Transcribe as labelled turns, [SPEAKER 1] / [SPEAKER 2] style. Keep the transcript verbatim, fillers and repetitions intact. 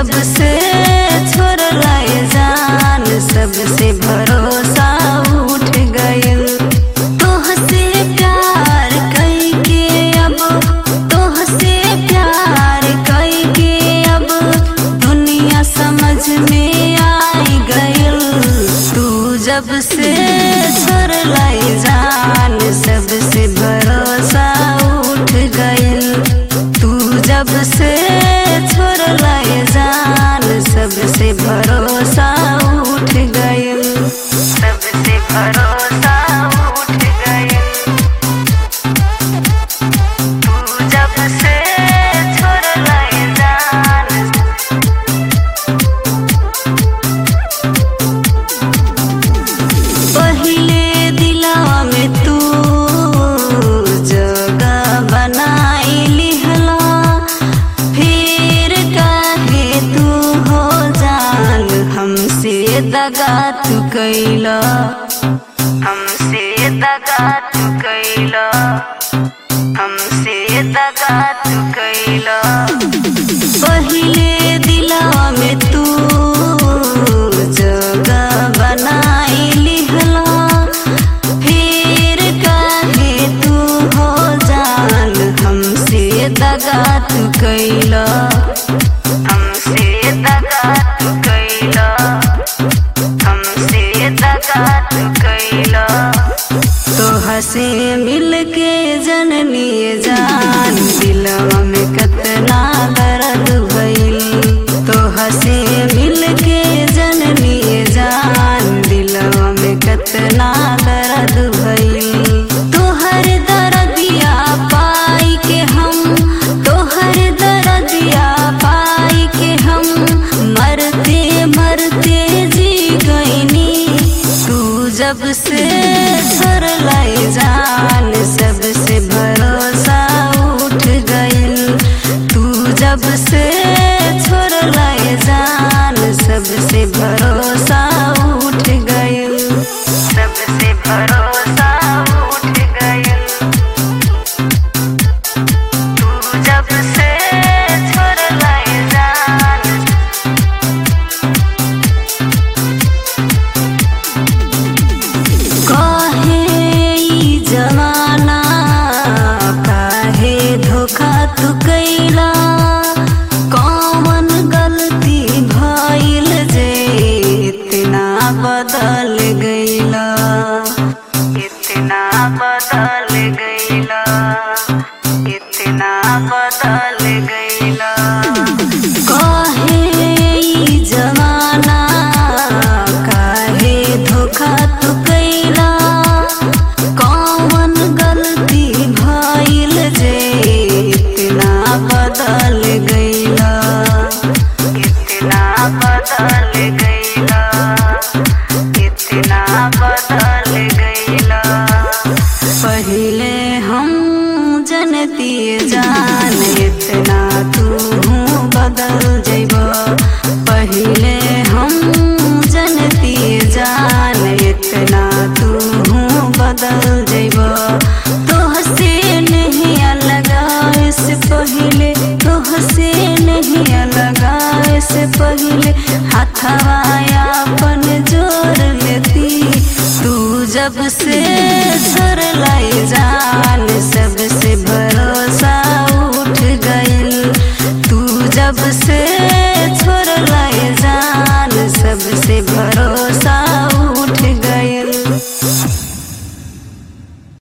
[SPEAKER 1] जब से छोड़ला जान सबसे भरोसा उठ गइल। तोहसे प्यार कइके अब तोहसे प्यार कइके अब दुनिया समझ में आई गइल। तू जब से छोड़ला जान सबसे भरोसा उठ गइल। तू जब से छोड़ला जान सबसे भरोसा उठ गइल। सबसे भरोसा उठ गइल। तू जब से छोड़ला जान पहिले दिलवा में तू जगह बनाई लिहला फिर काहे तू हो जान हमसे दगा तू कैला। हमसे दगा तू कैला हमसे दगा तू कैला। पहिले दिलवा में तू जगह बनाई लिहला फिर काहे तू हो जान हमसे दगा तू कैला। हमसे दगा तू कैला हमसे दगा तू कैला। तोहा से मिलके जननी जान दिलवा में कतना दर्द भइल। तोहा से मिलके जननी जान दिलवा में कतना दर्द भइल। तोहर दर्दिया पाई के हम तोहर दर्दिया पाई के हम मरते मरते जी गइनी। तू जब से छोड़ला जान सबसे भरोसा उठ गइल। तू जब से छोड़ला जान सबसे भरोसा उठ गइल। सबसे भरोसा उठ गइल। तू जब से छोड़ला जान काहे ई जमाना काहे धोखा तू कैला। कौन गलती भइल जे इतना बदल गइला। इतना बदल गइला इतना बदल गइला। काहे ई जमाना काहे धोखा तू कैला। कौन गलती भइल जे इतना बदल गइला। इतना बदल गइला इतना बदल गइला। पहिले हम जनती जान इतना तू बदल जइबा। पहिले हम जनती जान इतना तू बदल जइबा। तोहसे नहीं लगा इससे पहिले तोहसे नहीं लगा इससे पहिले हाथवा अपन जोड़ लेती। तू जब से छोड़ला जान सबसे भरोसा उठ गइल। तू जब से छोड़ला जान सबसे भरोसा